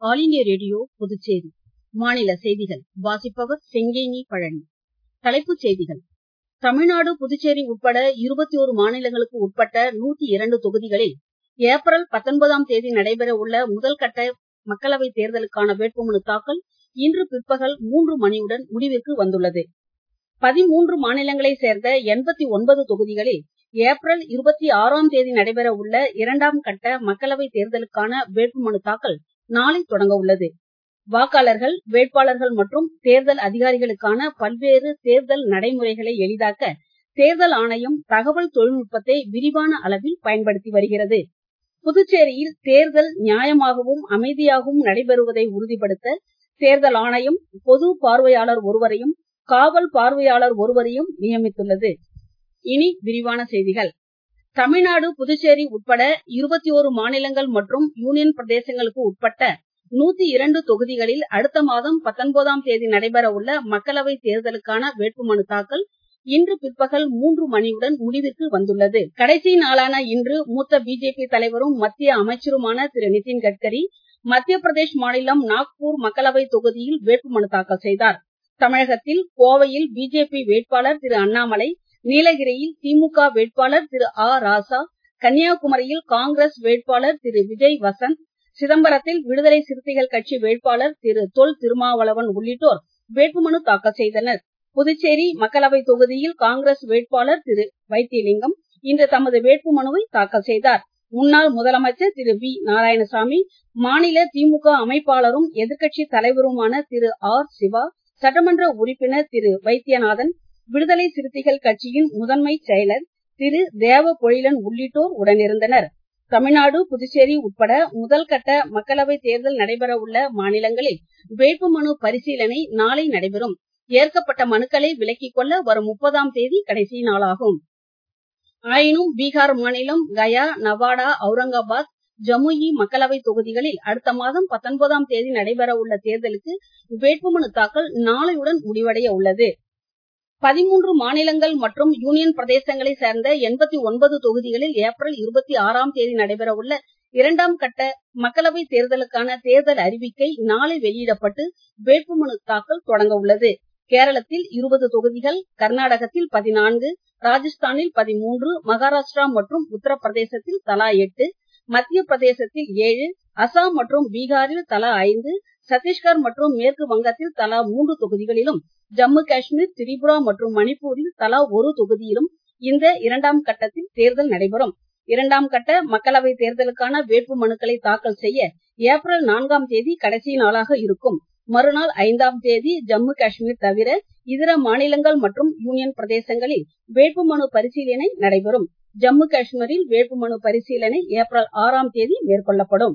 All India radio Puducherry. மாநில செய்திகள் வாசிப்பவர் செங்கேனி பழனி. தலைப்புச் செய்திகள். தமிழ்நாடு, புதுச்சேரி உட்பட 21 மாநிலங்களுக்கு உட்பட்ட 102 தொகுதிகளில் ஏப்ரல் 19ஆம் தேதி நடைபெற உள்ள முதல் கட்ட மக்களவைத் தேர்தலுக்கான வேட்புமனு தாக்கல் இன்று பிற்பகல் 3 மணியுடன் முடிவிற்கு வந்துள்ளது. 13 மாநிலங்களைச் சேர்ந்த 89 தொகுதிகளில் ஏப்ரல் 26ஆம் தேதி நடைபெற உள்ள 2ஆம் கட்ட மக்களவைத் தேர்தலுக்கான வேட்புமனு தாக்கல் நாளை தொடங்க உள்ளது. வாக்காளர்கள், வேட்பாளர்கள் மற்றும் தேர்தல் அதிகாரிகளுக்கான பல்வேறு தேர்தல் நடைமுறைகளை எளிதாக்க தேர்தல் ஆணையம் தகவல் தொழில்நுட்பத்தை விரிவான அளவில் பயன்படுத்தி வருகிறது. புதுச்சேரியில் தேர்தல் நியாயமாகவும் அமைதியாகவும் நடைபெறுவதை உறுதிப்படுத்த தேர்தல் ஆணையம் பொது பார்வையாளர் ஒருவரையும் காவல் பார்வையாளர் ஒருவரையும் நியமித்துள்ளது. இனி விரிவான செய்திகள். தமிழ்நாடு, புதுச்சேரி உட்பட 21 மாநிலங்கள் மற்றும் யூனியன் பிரதேசங்களுக்கு உட்பட்ட 102 தொகுதிகளில் அடுத்த மாதம் 19ஆம் தேதி நடைபெற உள்ள மக்களவைத் தேர்தலுக்கான வேட்புமனு தாக்கல் இன்று பிற்பகல் 3 மணியுடன் முடிவிற்கு வந்துள்ளது. கடைசி நாளான இன்று மூத்த பிஜேபி தலைவரும் மத்திய அமைச்சருமான திரு நிதின் கட்கரி மத்திய பிரதேஷ் மாநிலம் நாக்பூர் மக்களவை தொகுதியில் வேட்புமனு தாக்கல் செய்தார். தமிழகத்தில் கோவையில் பிஜேபி வேட்பாளர் திரு அண்ணாமலை, நீலகிரியில் திமுக வேட்பாளர் திரு ஆ. ராசா, கன்னியாகுமரியில் காங்கிரஸ் வேட்பாளர் திரு விஜய் வசந்த், சிதம்பரத்தில் விடுதலை சிறுத்தைகள் கட்சி வேட்பாளர் திரு தொல் திருமாவளவன் உள்ளிட்டோர் வேட்புமனு தாக்கல் செய்தனர். புதுச்சேரி மக்களவை தொகுதியில் காங்கிரஸ் வேட்பாளர் திரு வைத்திலிங்கம் இன்று தமது வேட்புமனுவை தாக்கல் செய்தார். முன்னாள் முதலமைச்சர் திரு வி. நாராயணசாமி, மாநில திமுக அமைப்பாளரும் எதிர்க்கட்சி தலைவருமான திரு ஆர். சிவா, சட்டமன்ற உறுப்பினர் திரு வைத்தியநாதன், விடுதலை சிறுத்தைகள் கட்சியின் முதன்மை செயலர் திரு தேவ பொழிலன் உள்ளிட்டோர் உடனிருந்தனர். தமிழ்நாடு, புதுச்சேரி உட்பட முதல் கட்ட மக்களவை தேர்தல் நடைபெற உள்ள மாநிலங்களில் வேட்புமனு பரிசீலனை நாளை நடைபெறும். ஏற்கப்பட்ட மனுக்களை விலக்கிக் கொள்ள வரும் 30ஆம் தேதி கடைசி நாளாகும். ஆயினும் பீகார் மாநிலம் கயா, நவாடா, அவுரங்காபாத், ஜமுயி மக்களவை தொகுதிகளில் அடுத்த மாதம் 19ஆம் தேதி நடைபெற உள்ள தேர்தலுக்கு வேட்புமனு தாக்கல் நாளையுடன் முடிவடைய உள்ளது. 13 மாநிலங்கள் மற்றும் யூனியன் பிரதேசங்களை சேர்ந்த 89 தொகுதிகளில் ஏப்ரல் 26ஆம் தேதி நடைபெற உள்ள 2ஆம் கட்ட மக்களவை தேர்தலுக்கான தேர்தல் அறிவிக்கை நாளை வெளியிடப்பட்டு வேட்புமனு தாக்கல் தொடங்க உள்ளது. கேரளத்தில் 20 தொகுதிகள், கர்நாடகத்தில் 14, ராஜஸ்தானில் 13, மகாராஷ்டிரா மற்றும் உத்தரப்பிரதேசத்தில் தலா 8, மத்திய பிரதேசத்தில் 7, அசாம் மற்றும் பீகாரில் தலா 5, சத்தீஸ்கர் மற்றும் மேற்கு வங்கத்தில் தலா 3 தொகுதிகளிலும், ஜம்மு காஷ்மீர், திரிபுரா மற்றும் மணிப்பூரில் தலா 1 தொகுதியிலும் இந்த 2ஆம் கட்டத்தில் தேர்தல் நடைபெறும். 2ஆம் கட்ட மக்களவை தேர்தலுக்கான வேட்பு மனுக்களை தாக்கல் செய்ய ஏப்ரல் 4ஆம் தேதி கடைசி நாளாக இருக்கும். மறுநாள் 5ஆம் தேதி ஜம்மு காஷ்மீர் தவிர இதர மாநிலங்கள் மற்றும் யூனியன் பிரதேசங்களில் வேட்புமனு பரிசீலனை நடைபெறும். ஜம்மு காஷ்மீரில் வேட்புமனு பரிசீலனை ஏப்ரல் 6ஆம் தேதி மேற்கொள்ளப்படும்.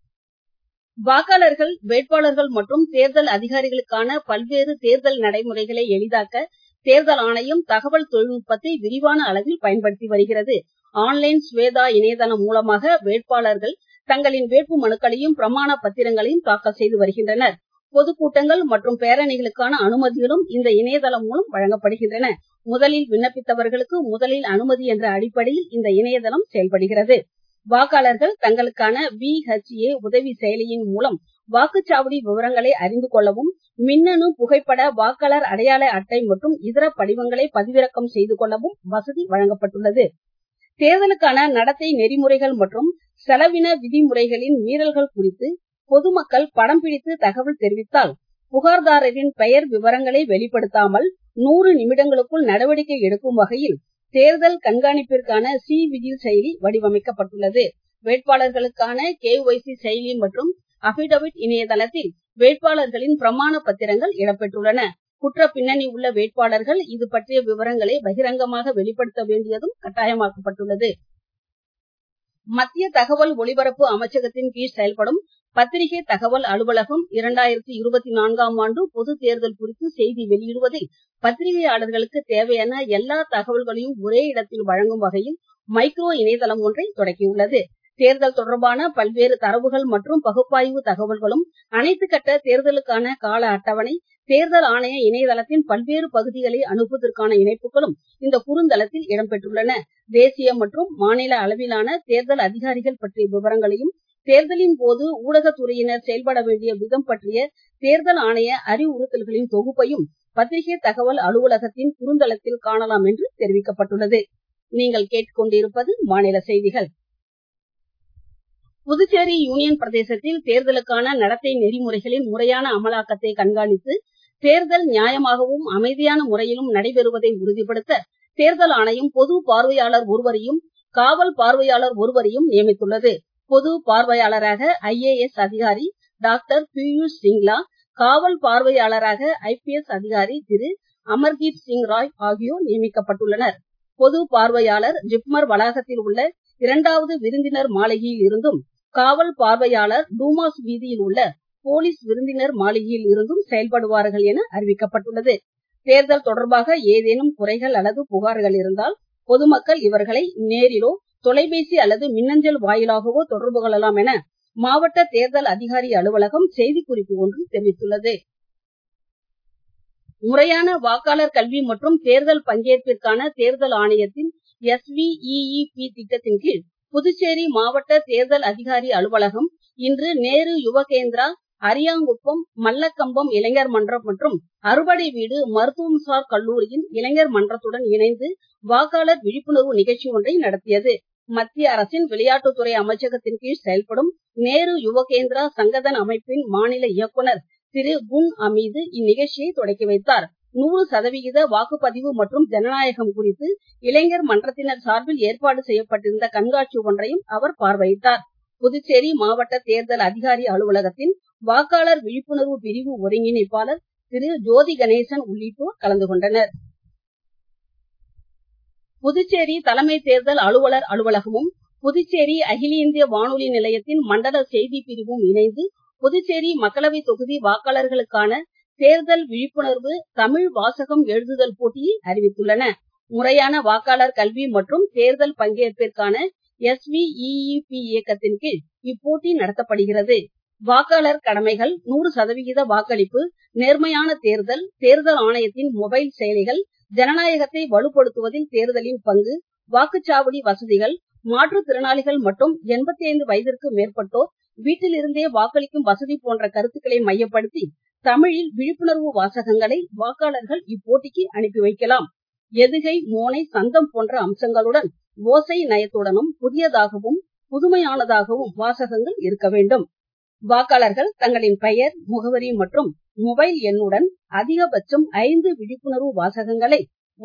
வாக்காளர்கள், வேட்பாளர்கள் மற்றும் தேர்தல் அதிகாரிகளுக்கான பல்வேறு தேர்தல் நடைமுறைகளை எளிதாக்க தேர்தல் ஆணையம் தகவல் தொழில்நுட்பத்தை விரிவான அளவில் பயன்படுத்தி வருகிறது. ஆன்லைன் ஸ்வேதா இணையதளம் மூலமாக வேட்பாளர்கள் தங்களின் வேட்பு மனுக்களையும் பிரமாண பத்திரங்களையும் தாக்கல் செய்து வருகின்றனர். பொதுக்கூட்டங்கள் மற்றும் பேரணிகளுக்கான அனுமதிகளும் இந்த இணையதளம் மூலம் வழங்கப்படுகின்றன. முதலில் விண்ணப்பித்தவர்களுக்கு முதலில் அனுமதி என்ற அடிப்படையில் இந்த இணையதளம் செயல்படுகிறது. வாக்காளர்கள் தங்களுக்கான VHA உதவி செயலியின் மூலம் வாக்குச்சாவடி விவரங்களை அறிந்து கொள்ளவும், மின்னணு புகைப்பட வாக்காளர் அடையாள அட்டை மற்றும் இதர படிவங்களை பதிவிறக்கம் செய்து கொள்ளவும் வசதி வழங்கப்பட்டுள்ளது. தேர்தலுக்கான நடத்தை நெறிமுறைகள் மற்றும் செலவின விதிமுறைகளின் மீறல்கள் குறித்து பொதுமக்கள் படம் பிடித்து தகவல் தெரிவித்தால் புகார்தாரரின் பெயர் விவரங்களை வெளிப்படுத்தாமல் 100 நிமிடங்களுக்குள் நடவடிக்கை எடுக்கும் வகையில் தேர்தல் கண்காணிப்பிற்கான சி-விஜில் செயலி வடிவமைக்கப்பட்டுள்ளது. வேட்பாளர்களுக்கான KYC செயலி மற்றும் அபிடவிட் இணையதளத்தில் வேட்பாளர்களின் பிரமாண பத்திரங்கள் இடம்பெற்றுள்ளன. குற்ற பின்னணி உள்ள வேட்பாளர்கள் இது பற்றிய விவரங்களை பகிரங்கமாக வெளிப்படுத்த வேண்டியதும் கட்டாயமாக்கப்பட்டுள்ளது. மத்திய தகவல் ஒலிபரப்பு அமைச்சகத்தின் கீழ் செயல்படும் பத்திரிகை தகவல் அலுவலகம் 2024ஆம் ஆண்டு பொது தேர்தல் குறித்து செய்தி வெளியிடுவதில் பத்திரிகையாளர்களுக்கு தேவையான எல்லா தகவல்களையும் ஒரே இடத்தில் வழங்கும் வகையில் மைக்ரோ இணையதளம் ஒன்றை தொடக்கியுள்ளது. தேர்தல் தொடர்பான பல்வேறு தரவுகள் மற்றும் பகுப்பாய்வு தகவல்களும், அனைத்து கட்ட தேர்தலுக்கான கால அட்டவணை, தேர்தல் ஆணைய இணையதளத்தின் பல்வேறு பகுதிகளை அனுப்புவதற்கான இணைப்புகளும் இந்த குறுந்தளத்தில் இடம்பெற்றுள்ளன. தேசிய மற்றும் மாநில அளவிலான தேர்தல் அதிகாரிகள் பற்றிய விவரங்களையும் தேர்தலின் போது ஊடகத்துறையினர் செயல்பட வேண்டிய விதம் பற்றிய தேர்தல் ஆணைய அறிவுறுத்தல்களின் தொகுப்பையும் பத்திரிகை தகவல் அலுவலகத்தின் குறுந்தளத்தில் காணலாம் என்று தெரிவிக்கப்பட்டுள்ளது. நீங்கள் கேட்டுக்கொண்டிருப்பது மாநில செய்திகள். புதுச்சேரி யூனியன் பிரதேசத்தில் தேர்தலுக்கான நடத்தை நெறிமுறைகளின் முறையான அமலாக்கத்தை கண்காணித்து தேர்தல் நியாயமாகவும் அமைதியான முறையிலும் நடைபெறுவதை உறுதிப்படுத்த தேர்தல் ஆணையம் பொது பார்வையாளர் ஒருவரையும் காவல் பார்வையாளர் ஒருவரையும் நியமித்துள்ளது. பொது பார்வையாளராக IAS அதிகாரி டாக்டர் பியூஷ் சிங்லா, காவல் பார்வையாளராக IPS அதிகாரி திரு அமர்தீப் சிங் ராய் ஆகியோர் நியமிக்கப்பட்டுள்ளனர். பொது பார்வையாளர் ஜிப்மர் வளாகத்தில் உள்ள 2வது விருந்தினர் மாளிகையில் இருந்தும், காவல் பார்வையாளர் டூமாஸ் வீதியில் உள்ள போலீஸ் விருந்தினர் மாளிகையில் இருந்தும் செயல்படுவார்கள் என அறிவிக்கப்பட்டுள்ளது. தேர்தல் தொடர்பாக ஏதேனும் குறைகள் அல்லது புகார்கள் இருந்தால் பொதுமக்கள் இவர்களை நேரிலோ தொலைபேசி அல்லது மின்னஞ்சல் வாயிலாகவோ தொடர்பு கொள்ளலாம் என மாவட்ட தேர்தல் அதிகாரி அலுவலகம் செய்திக்குறிப்பு ஒன்றில் தெரிவித்துள்ளது. முறையான வாக்காளர் கல்வி மற்றும் தேர்தல் பங்கேற்பிற்கான தேர்தல் ஆணையத்தின் SVEEP திட்டத்தின் கீழ் புதுச்சேரி மாவட்ட தேர்தல் அதிகாரி அலுவலகம் இன்று நேரு யுவகேந்திரா, அரியாங்குப்பம், மல்லக்கம்பம் இளைஞர் மன்றம் மற்றும் அறுபடை வீடு மருத்துவம்சார் கல்லூரியின் இளைஞர் மன்றத்துடன் இணைந்து வாக்காளர் விழிப்புணர்வு நிகழ்ச்சி ஒன்றை நடத்தியது. மத்திய அரசின் விளையாட்டுத்துறை அமைச்சகத்தின் கீழ் செயல்படும் நேரு யுவகேந்திரா சங்கதன் அமைப்பின் மாநில இயக்குனர் திரு குன் அமீது இந்நிகழ்ச்சியை தொடக்கி வைத்தார். 100% வாக்குப்பதிவு மற்றும் ஜனநாயகம் குறித்து இளைஞர் மன்றத்தினர் சார்பில் ஏற்பாடு செய்யப்பட்டிருந்த கண்காட்சி ஒன்றையும் அவர் பார்வையிட்டார். புதுச்சேரி மாவட்ட தேர்தல் அதிகாரி அலுவலகத்தின் வாக்காளர் விழிப்புணர்வு பிரிவு ஒருங்கிணைப்பாளர் திரு ஜோதி கணேசன் உள்ளிட்டோர் கலந்து கொண்டனர். புதுச்சேரி தலைமை தேர்தல் அலுவலர் அலுவலகமும் புதுச்சேரி அகில இந்திய வானொலி நிலையத்தின் மண்டல செய்தி பிரிவும் இணைந்து புதுச்சேரி மக்களவை தொகுதி வாக்காளர்களுக்கான தேர்தல் விழிப்புணர்வு தமிழ் வாசகம் எழுதுதல் போட்டியை அறிவித்துள்ளன. முறையான வாக்காளர் கல்வி மற்றும் தேர்தல் பங்கேற்பிற்கான SVEEP இயக்கத்தின் கீழ் இப்போட்டி நடத்தப்படுகிறது. வாக்காளர் கடமைகள், 100% வாக்களிப்பு, நேர்மையான தேர்தல், தேர்தல் ஆணையத்தின் மொபைல் செயலிகள், ஜனநாயகத்தை வலுப்படுத்துவதில் தேர்தலின் பங்கு, வாக்குச்சாவடி வசதிகள், மாற்றுத்திறனாளிகள் மற்றும் 85 வயதிற்கு மேற்பட்டோர் வீட்டிலிருந்தே வாக்களிக்கும் வசதி போன்ற கருத்துக்களை மையப்படுத்தி தமிழில் விழிப்புணர்வு வாசகங்களை வாக்காளர்கள் இப்போட்டிக்கு அனுப்பி வைக்கலாம். எதுகை, மோனை, சந்தம் போன்ற அம்சங்களுடன் ஓசை நயத்துடனும் புதியதாகவும் புதுமையானதாகவும் வாசகங்கள் இருக்க வேண்டும். வாக்காளர்கள் தங்களின் பெயர், முகவரி மற்றும் மொபைல் எண்ணுடன் அதிகபட்சம் 5 விழிப்புணர்வு வாசகங்களை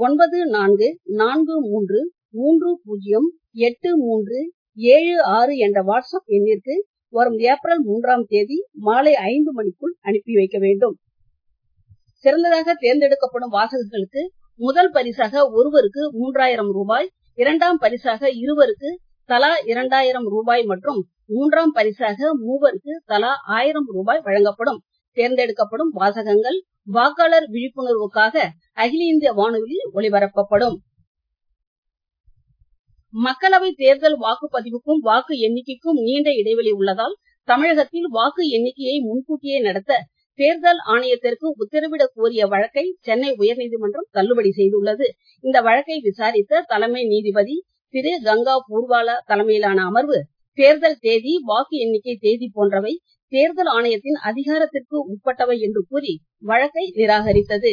9433308376 என்ற வாட்ஸ்அப் எண்ணிற்கு வரும் ஏப்ரல் 3ஆம் தேதி மாலை 5 மணிக்குள் அனுப்பி வைக்க வேண்டும். சிறந்ததாக தேர்ந்தெடுக்கப்படும் வாசகங்களுக்கு முதல் பரிசாக ஒருவருக்கு 3000 ரூபாய், 2ஆம் பரிசாக இருவருக்கு தலா 2000 ரூபாய் மற்றும் 3ஆம் பரிசாக மூவருக்கு தலா 1000 ரூபாய் வழங்கப்படும். தேர்ந்தெடுக்கப்படும் வாசகங்கள் வாக்காளர் விழிப்புணர்வுக்காக அகில இந்திய வானொலியில் ஒலிபரப்பப்படும். மக்களவை தேர்தல் வாக்குப்பதிவுக்கும் வாக்கு எண்ணிக்கைக்கும் நீண்ட இடைவெளி உள்ளதால் தமிழகத்தில் வாக்கு எண்ணிக்கையை முன்கூட்டியே நடத்த தேர்தல் ஆணையத்திற்கு உத்தரவிடக் கோரிய வழக்கை சென்னை உயர்நீதிமன்றம் தள்ளுபடி செய்துள்ளது. இந்த வழக்கை விசாரித்த தலைமை நீதிபதி திரு கங்கா பூர்வாலா தலைமையிலான அமர்வு தேர்தல் தேதி, வாக்கு எண்ணிக்கை தேதி போன்றவை தேர்தல் ஆணையத்தின் அதிகாரத்திற்கு உட்பட்டவை என்று கூறி வழக்கை நிராகரித்தது.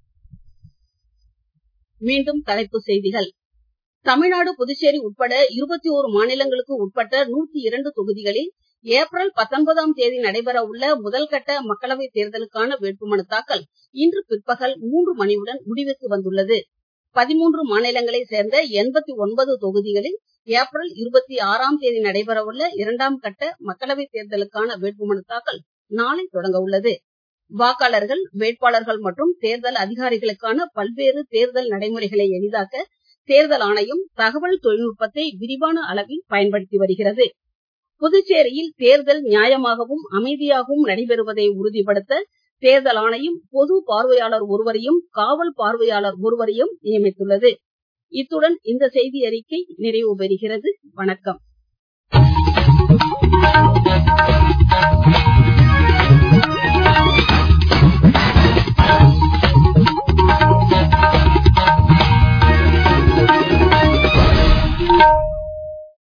மீண்டும் தலைப்புச் செய்திகள். தமிழ்நாடு, புதுச்சேரி உட்பட 21 மாநிலங்களுக்கு உட்பட்ட 102 தொகுதிகளில் ஏப்ரல் 19ஆம் தேதி நடைபெற உள்ள முதல்கட்ட மக்களவைத் தேர்தலுக்கான வேட்புமனு தாக்கல் இன்று பிற்பகல் 3 மணியுடன் முடிவுக்கு வந்துள்ளது. 13 மாநிலங்களை சேர்ந்த 89 தொகுதிகளில் ஏப்ரல் 26ஆம் தேதி நடைபெற உள்ள 2ஆம் கட்ட மக்களவைத் தேர்தலுக்கான வேட்புமனு தாக்கல் நாளை தொடங்க உள்ளது. வாக்காளர்கள், வேட்பாளர்கள் மற்றும் தேர்தல் அதிகாரிகளுக்கான பல்வேறு தேர்தல் நடைமுறைகளை எளிதாக்க தேர்தல் ஆணையம் தகவல் தொழில்நுட்பத்தை விரிவான அளவில் பயன்படுத்தி வருகிறது. புதுச்சேரியில் தேர்தல் நியாயமாகவும் அமைதியாகவும் நடைபெறுவதை உறுதிப்படுத்த தேர்தல் ஆணையம் பொது பார்வையாளர் ஒருவரையும் காவல் பார்வையாளர் ஒருவரையும் நியமித்துள்ளது. இத்துடன் இந்த செய்தி அறிக்கை நிறைவு பெறுகிறது. வணக்கம்.